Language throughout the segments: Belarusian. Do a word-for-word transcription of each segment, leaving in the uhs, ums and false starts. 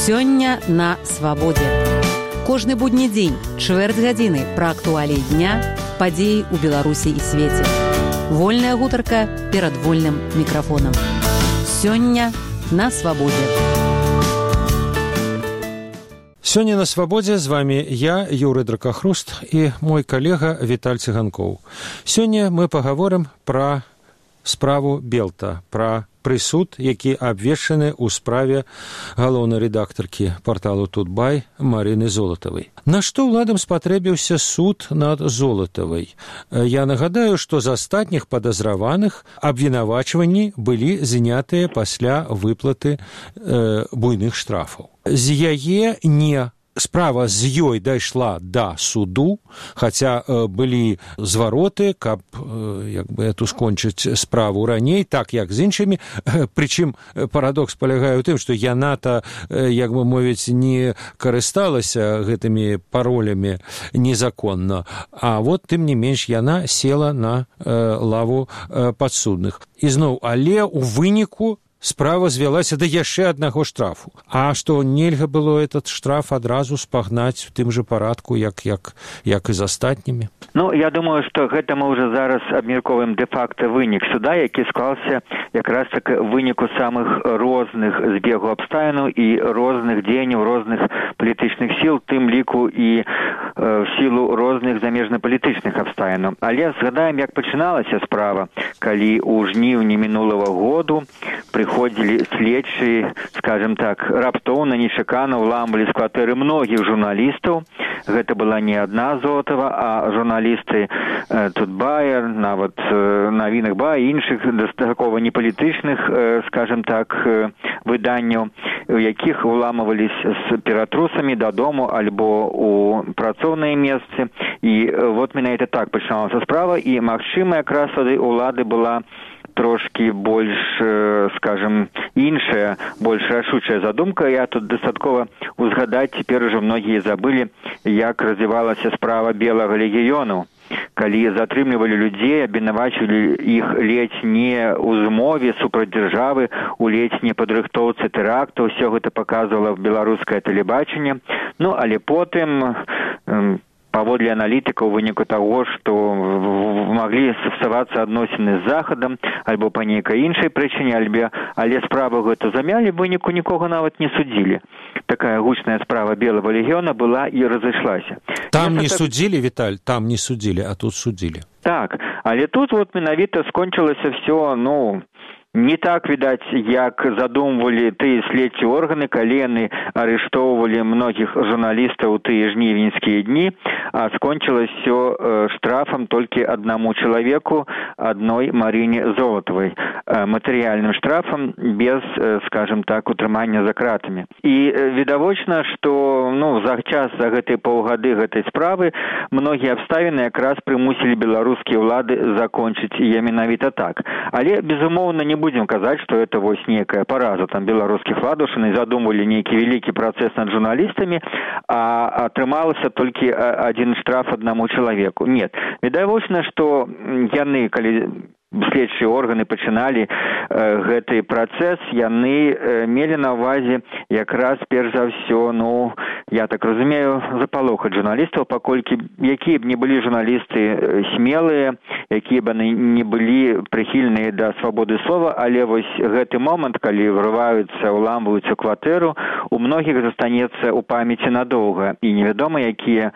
Сёння на свабодзе. Кожны будні дзень, чвэрць гадзіны пра актуаліі дня, падзеі ў Беларусі і свеце. Вольная гутарка перад вольным мікрафонам. Сёння на свабодзе. Сёння на свабодзе з вами я, Юрый Дракахруст, і мой калега Віталь Цыганкоў. Сёння мы пагаворым пра справу Белта, пра прысуд, які абвешчаны ў справе галоўнай рэдактаркі парталу Тутбай Марыны Золатавай. На што ўладам спатрэбіўся суд над Золатавай? Я нагадаю, што з астатніх падазраваных абвінавачванні былі знятыя пасля выплаты э, буйных штрафаў. З яе не справа з ёй дайшла да суду, хаця э, былі звароты, каб э, як бы эту скончыць справу раней, так як з іншымі. Э, прычым парадокс палягае ў тым, што яна-то, э, як бы мовіць, не карысталася гэтымі паролямі незаконна, а вот тым не менш яна села на э, лаву э, падсудных. І зноў, але ў выніку справа звялася да яшчэ аднаго штрафу. А што нельга было этот штраф адразу спагнаць у тым жа парадку, як, як, як і з астатнімі? Ну, я думаю, што гэта мы ўжо зараз абмяркоўваем дэ-факта вынік суда, які склаўся якраз так выніку самых розных збегу абставінаў і розных дзеянняў розных палітычных сіл, тым ліку і э, в сілу розных замежна-палітычных абставінаў. Але згадаем, як пачыналася справа, калі ў жніўні мінулага году прыходзілі следчыя, скажем так, раптоўна, нечакана ўламвалі з кватэры многіх журналістаў. Гэта была не адна Золатава, а журналісты э, Тутбая, нават э, навінах Ба і іншых дастаткова непалітычных, э, скажем так, э, выданняў, у якіх уламывались з ператрусамі дадому альбо ў працоўныя месцы. І э, вот менавіта так пачыналася справа, і магчыма, якраз тады ўлады была трошки больш, скажем, іншая, больш рашучая задумка. Я тут дастаткова узгадаць, цяпер ужо многія забылі, як развівалася справа Белага легіёну, калі затрымлівалі людзей, абвінавачвалі іх ледзь не ў змове супраць дзяржавы, у ледзь не падрыхтоўцы тэракту. Усё гэта паказвала беларускае тэлебачанне. Ну, але потым паводле аналітыкаў, у выніку таго, што маглі сапсавацца адносіны з Захадам, альбо па нейкай іншай прычыне, альбо, але справу гэту замялі, в выніку нікога нават не судзілі. Такая гучная справа Белага легіёна была і разышлася. Там Я не так... судзілі, Віталь, там не судзілі, а тут судзілі. Так, але тут вот менавіта скончылася все, ну, не так, відаць, як задумвалі тыя следчыя органы, калі яны арыштоўвалі многіх журналістаў у тыя жнівеньскія дні, а скончылася ўсё штрафам толькі аднаму чалавеку, адной Марыне Золатавай, матэрыяльным штрафам без, скажем так, утрымання за кратамі. І відавочна, што ну, за час за гэтыя паўгады гэтай справы многія абставіны якраз прымусілі беларускія ўлады закончыць яе менавіта так. Але, безумоўна, не будем казаць, што это вось нейкая параза там беларускіх уладаў, што яны задумвалі нейкі вялікі працэс над журналістамі, а атрымалася толькі адзін штраф аднаму чалавеку. Нет. Відавочна, што яны, калі следчыя органы пачыналі э, гэты працэс, яны э, мелі на ўвазе якраз перш за ўсё, ну, я так разумею, запалохаць журналістаў, паколькі якія б не былі журналісты э, смелыя, якія б яны не былі прыхільныя да свабоды слова, але вось гэты момант, калі врываюцца, уламваюцца кватэру, у многіх застанецца ў памяці надоўга, і невядома, якія э,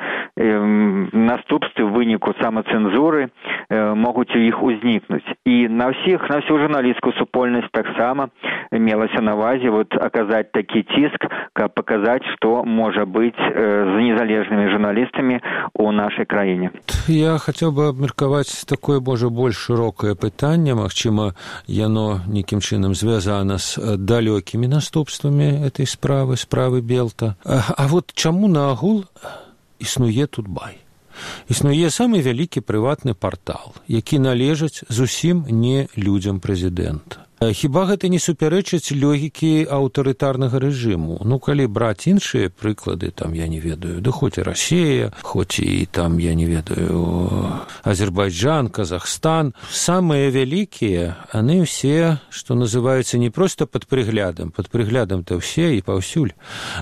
наступствы ў выніку самацэнзуры э, могуць у іх узнікнуць. І на ўсіх, на всю журналісцкую супольнасць таксама мелася на ўвазе вот аказаць такі ціск, каб паказаць, што можа быць э, з незалежнымі журналістамі ў нашай краіне. Я хацеў бы абмеркаваць такое, можа, больш шырокае пытанне, магчыма, яно нейкім чынам звязана з далёкімі наступствамі этой справы, справы Белта. А, а вот чаму наогул існуе Тутбай? Існуе самы вялікі прыватны партал, які належыць зусім не людзям прэзідэнта. Хіба гэта не супярэчыць логікі аўтарытарнага рэжыму? Ну, калі браць іншыя прыклады, там, я не ведаю, да хоць і Расія, хоць і там, я не ведаю, Азербайджан, Казахстан, самыя вялікія, яны ўсе, што называюцца, не проста пад прыглядам, пад прыглядам-то ўсе і паўсюль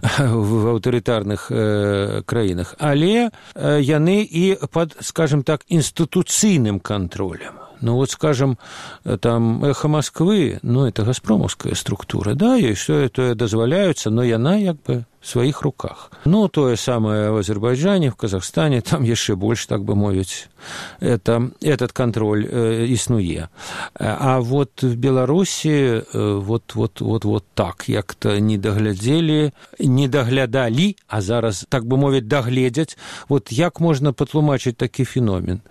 в аўтарытарных э, краінах, але э, яны і пад, скажем так, інстытуцыйным кантролем. Ну, вот, скажем, там, «Эхо Москвы», ну, это газпромовская структура, да, и все это дозволяется, но яна, як бы, в своих руках. Ну, то самое в Азербайджане, в Казахстане, там еще больше, так бы мовить, это, этот контроль э, існуе. А вот в Беларуси э, вот, вот, вот, вот так, як-то не доглядели, не доглядали, а зараз, так бы мовить, догледять. Вот як можно патлумачыць такі феномен?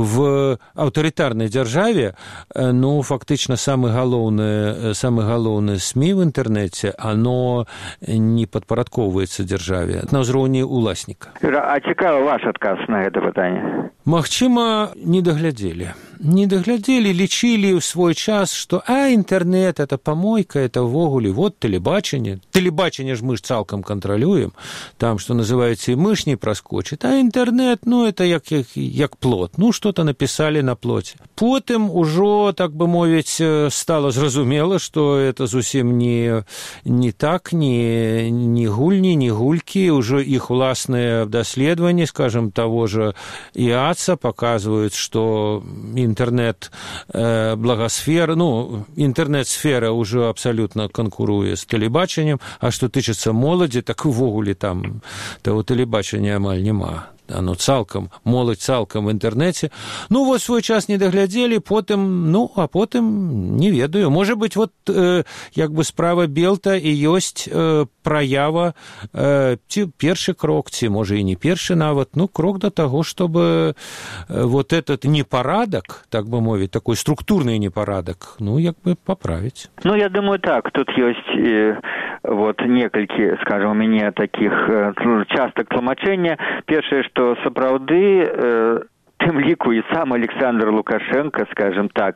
В аўтарытарнай дзяржаве, э, ну, фактично, самый галоўны, самый галоўны СМИ в интернете, оно не падпарадкоўваецца дзяржаве на ўзроўні уласніка. А цікавы ваш адказ на гэта пытанне? Магчыма, не даглядзелі. Не даглядзелі, лічылі ў свой час, што а, інтэрнет, это помойка, это ўвогуле, вот тэлебачанне. Тэлебачанне ж мы ж цалкам кантралюем, там, што называецца, і мыш не праскочыць. А інтэрнет, ну, это як, як, як плот. Ну, што-то напісалі на плоце. Потым ужо, так бы мовіць, стала зразумела, што это зусім не, не так, не, не гульні, не гулькі. Ужо іх уласныя даследаванні, скажем, таго ж ІАЦа паказваюць, што интернет э, благосфера, ну, интернет-сфера уже абсолютно конкуруе с телебачаннем, а что тычыцца моладзі, так увогуле там того телебачання амаль няма. Оно цалкам, моладзь цалкам в интернете. Ну, вот свой час не доглядели, потым, ну, а потым, не ведаю. Может быть, вот, э, як бы справа Белта и ёсць э, праява, э, ці першы крок, ці, може, и не першы нават, ну, крок до того, чтобы э, вот этот непорадок, так бы мовить, такой структурный непорадок, ну, як бы поправить. Ну, я думаю, так, тут ёсць э, вот некалькі, скажем, у мяне таких э, частых тлумачэння. Першае, што сапраўды э, тым ліку і сам Александр Лукашенко, скажем так,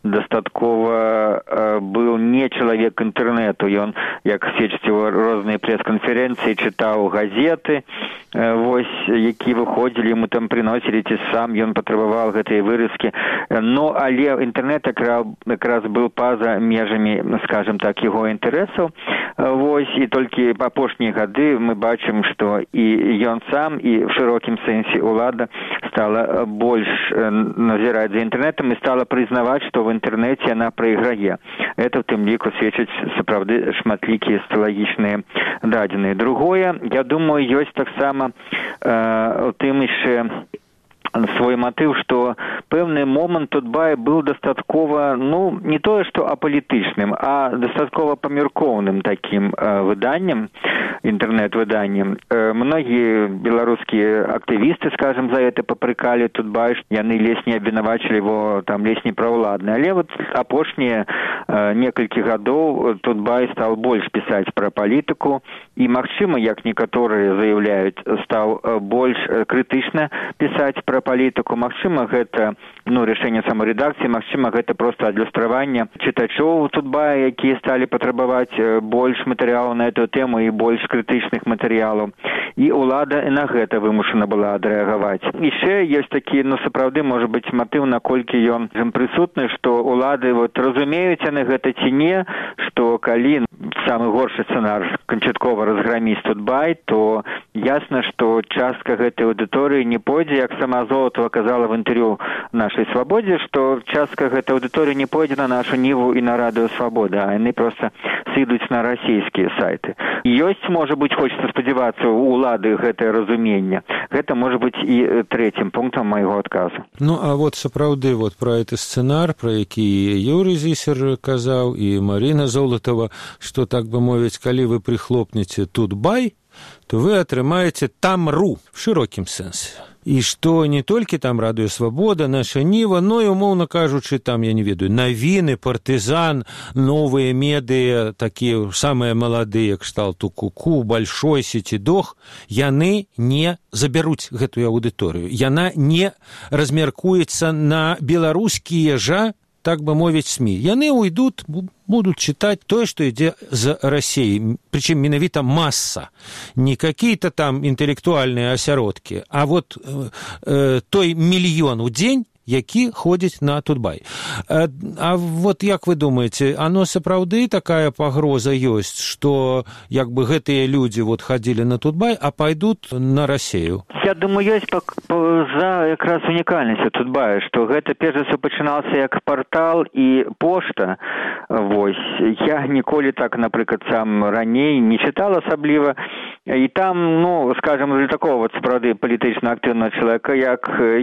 дастаткова э, был не чалавек інтэрнэту. Ён, як сведчыць его розныя прэс-канферэнцыі, чытаў газеты, э, вось, які выходзілі, ему там приносілі, ці сам ён патрабаваў гэтыя вырыскі. Но, але інтэрнэт якраз был па-за межамі, скажем так, яго інтарэсаў. Вось, і толькі апошнія гады мы бачым, што і ён сам, і в шырокім сэнсе ўлада стала больш назіраць за інтэрнэтам і стала прызнаваць, што в інтэрнэце яна прайграе. Это в тым ліку сведчыць сапраўды шматлікія статыстычныя дадзеныя. Другое, я думаю, ёсць таксама э, у тым яшчэ свой матыў, што пэўны момант Тутбай быў дастаткова, ну, не тое, што апалітычным, а дастаткова памяркоўным такім э, выданнем, інтэрнэт-выданнем. Э, многія беларускія актывісты, скажем, за гэта папрыкалі Тутбай, яны ледзь не абвінавачылі его там ледзь не праўладны. Але вот апошнія э, некалькі гадоў Тутбай стаў больш пісаць пра палітыку і, магчыма, як некаторыя заяўляюць, стаў больш крытычна пісаць пра палітыку. Магчыма, гэта, ну, рашэнне самарэдакцыі, магчыма, гэта проста адлюстраванне чытачоў Тутбая, якія сталі патрабаваць больш матэрыялаў на эту тэму і больш крытычных матэрыялаў. І ўлада і на гэта вымушана была адрэагаваць. Яшчэ ёсць такі, ну, сапраўды, можа быць, матыў, наколькі ён прысутны, што ўлады вот разумеюць яны гэта ці не, што калі самы горшы сцэнар канчаткова разграміць Тутбай, то ясна, што частка гэтай аўдыторыі не пойдзе, як сама Золотова казала в інтэрв'ю нашай «Свабодзе», што частка гэтай аўдыторыі не пойдзе на нашу Ніву і на радыё «Свабода», а яны проста сыдуць на расійскія сайты. Ёсць, можа быць, хочацца спадзявацца, у ўлады гэтае разуменне. Гэта можа быць і трэцім пунктам майго адказу. Ну, а вот сапраўды вот пра гэты сцэнар, пра які Юрый Зісер казаў, і Марина Золотова, што, так бы мовіць, калі вы прыхлопнеце Тутбай, то вы атрымаеце там.ру в шырокім сэнсе. І што не толькі там радыё «Свабода», наша Ніва, но і, умоўна кажучы, там, я не ведаю, навіны, партызан, новыя медыа, такія самыя маладыя, кшталту Ку-ку, Большой, Сецідох, яны не забяруць гэтую аўдыторыю. Яна не размяркуецца на беларускія жа так бы мовіць СМИ. Яны уйдут, будут читать то, что ідзе з Россией. Причем менавіта масса. Не какие-то там интеллектуальные осяродки, а вот э, э, той миллион у день, які ходзіць на Тутбай. А, а вот як вы думаете, оно сапраўды такая пагроза ёсць, што як бы гэтыя людзі вот ходили на Тутбай, а пойдут на Россию? Я думаю, ёсць па, па, за якраз унікальнасць Тутбая, што гэта перш за ўсё пачыналася як партал і пошта. Вось. Я ніколі так, напрыклад, сам раней не чытал асабліва. І там, ну, скажем, для такого вот сапраўды палітычна актыўнага чалавека, як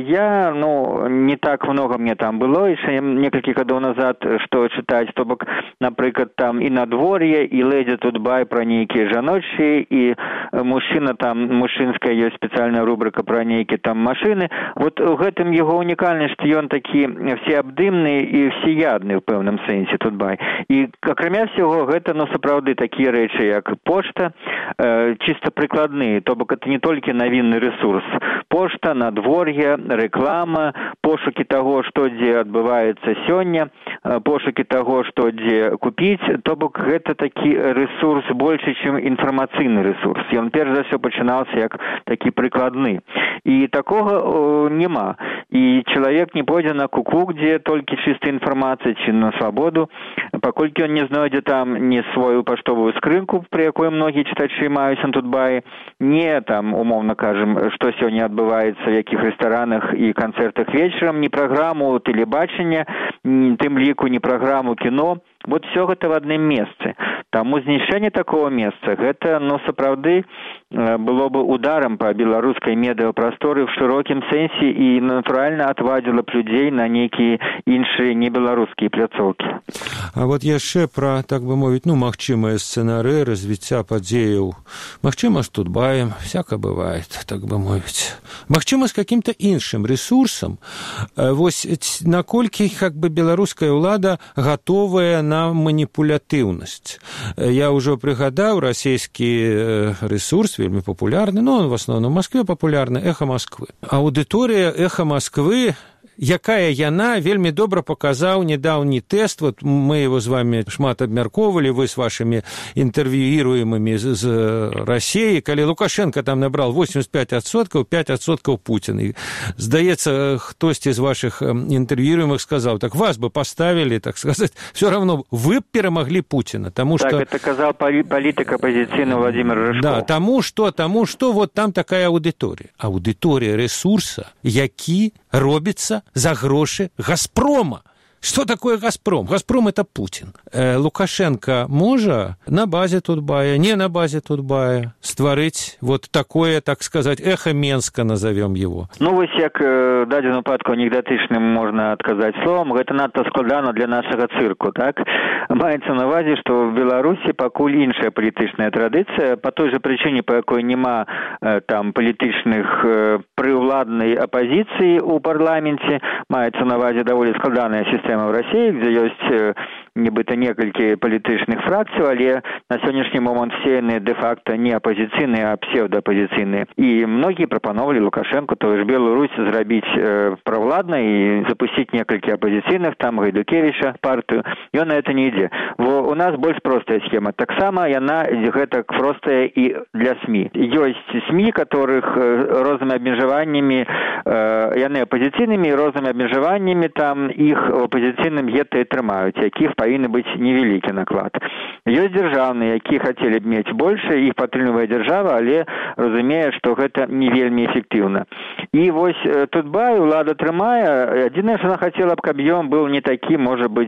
я, ну, не так много мне там было, яшчэ некалькі гадоў назад, што чытаць, то бок, напрыклад, там і надвор'е, і ледзі Тутбай пра нейкія жаночыя, і мужчына там, мужчынская ёсць спецыяльная рубрика пра нейкія там машыны. Вот у гэтым яго унікальнасць, што ён такі всеабдымны і всеядны ў пэўным сэнсе Тутбай. І, акрамя всего, гэта, ну, сапраўды такія рэчы, як пошта, э, чисто прыкладныя, то бок, это не толькі навінны ресурс. Пошта, надвор'е, реклама, пошукі таго, што дзе адбываецца сёння, пошукі таго, што дзе купіць, то бок гэта такі ресурс больше, чым інфармацыйны ресурс. Ён перш за ўсё пачынаўся як такі прыкладны. І такога о, няма. І чалавек не пойдзе на куку, дзе толькі чыстая інфармацыя, ці на свабоду, паколькі ён не знойдзе там ні сваю паштовую скрынку, пры якой многія чытачы маюць на Тутбаі, не там, умоўна кажам, што сёння адбываецца, в якіх рэстаранах і канцэртах вечарам, ні праграму тэлебачання, ні тым ліку, ні праграму кіно. Вот все гэта в адным месцы. Таму знішчэнне такого месца, гэта, ну, сапраўды было бы ударом по беларускай медыапрасторы в шырокім сэнсе і, натуральна, отвадзіла б людзей на нейкія іншыя небеларускія пляцоўкі. А вот яшчэ пра, так бы мовіць, ну, магчымыя сцэнары развіцця падзеяў. Магчыма, з Тутбаем, всяко бывает, так бы мовіць. Магчыма, з каким-то іншым ресурсам. Вось наколькі, как бы, беларуская ўлада гатовая на маніпулятыўнасць. Я ўжо прыгадаў расійскі ресурс, вельмі папулярны, ну, он в основном в Москве папулярны, «Эхо Москвы». Аўдыторыя «Эхо Москвы», якая яна, вельмі добра паказаў недаўні тэст, вот мы его з вами шмат абмяркоўвалі, вы с вашими інтэрв'юіруемымі з, з Россией, калі Лукашенко там набрал восемьдесят пять адсоткаў, пять адсоткаў Путин. І, здаецца, хтосьці з ваших інтэрв'юіруемых сказаў, так вас бы поставили, так сказать, все равно вы перамаглі Путина, тому так, что... это казал политик оппозиционный Владимир Рыжков. Да, тому что, тому что, вот там такая аудитория. Аудитория ресурса, які робится за гроши «Газпрома». Что такое «Газпром»? «Газпром» — это Путин. Э, Лукашенко можа на базе Тутбая, не на базе Тутбая стварыць вот такое, так сказать, эхо Менска, назовем его. Ну, вось як э, дадзену выпадку анекдотычным можна адказаць словам, гэта надта складана для нашага цырку, так? Маецца на ўвазе, што в Беларусі пакуль іншая палітычная традыцыя, па той жа прычыне, па якой няма э, там палітычных э, прыўладнай апазіцыі ў парламенце, маецца на ўвазе даволі складаная сістэма в России, где есть нібыта некалькі палітычных фракцый, але на сённяшні момант все яны де-факто не апозіцыйныя, а псевдоапозіцыйныя. І многія прапановалі Лукашенко, то ж Беларусь зрабіць э, правладнай і запусціць некалькі апозіцыйных, там Гайдукевича партыю. Ён на это не ідзе. Во, у нас больш простая схема. Таксама яна гэтак простая і для СМИ. Ёсць СМИ, которых э, рознымі абмежаваннямі, э, яны апозіцыйнымі, рознымі абмежаваннямі там іх апозіцыйным гета і трымаюць, якіх павінны быць невялікі наклад. Ёсць дзяржаўныя, якія хацелі б мець больше, іх падтрымлівае дзяржава, але разумее, што гэта не вельмі эфектыўна. І вось Тутбай ўлада трымае, адзінае, што яна хацела б, каб ён быў не такі, можа быць,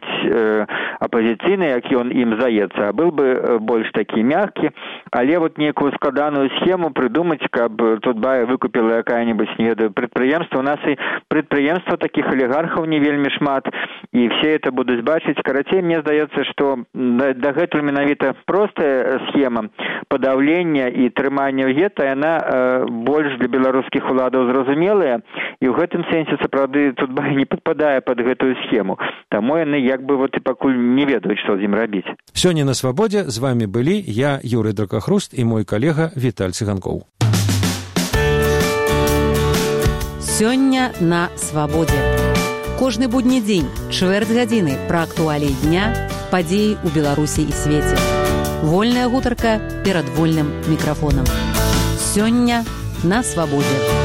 апозіцыйны, як ён ім здаецца, а быў бы больш такі мяккі, але вот некую складаную схему прыдумаць, каб Тутбай выкупіла якая-небудзь, не ведаю, прадпрыемства. У нас і прадпрыемства такіх алігархаў не вельмі шмат, і все это будуць бачыць. Карацей, мне здаецца, што дагэтуль менавіта простая схема падаўлення і трымання гета, яна э, больш для беларускіх уладаў зразумелая, і ў гэтым сэнсе сапраўды Тутбай не падпадае пад гэтую схему. Таму яны як бы вот і пакуль не ведаюць, што з ім рабіць. Сёння на Свабодзе з вами былі я, Юрый Дракахруст, і мой калега Віталь Цыганкоў. Сёння на Свабодзе. Кожны будні дзень, чвэрць гадзіны пра актуаліі дня, падзеі ў Беларусі і свеце. Вольная гутарка перад вольным мікрафонам. Сёння на свабодзе.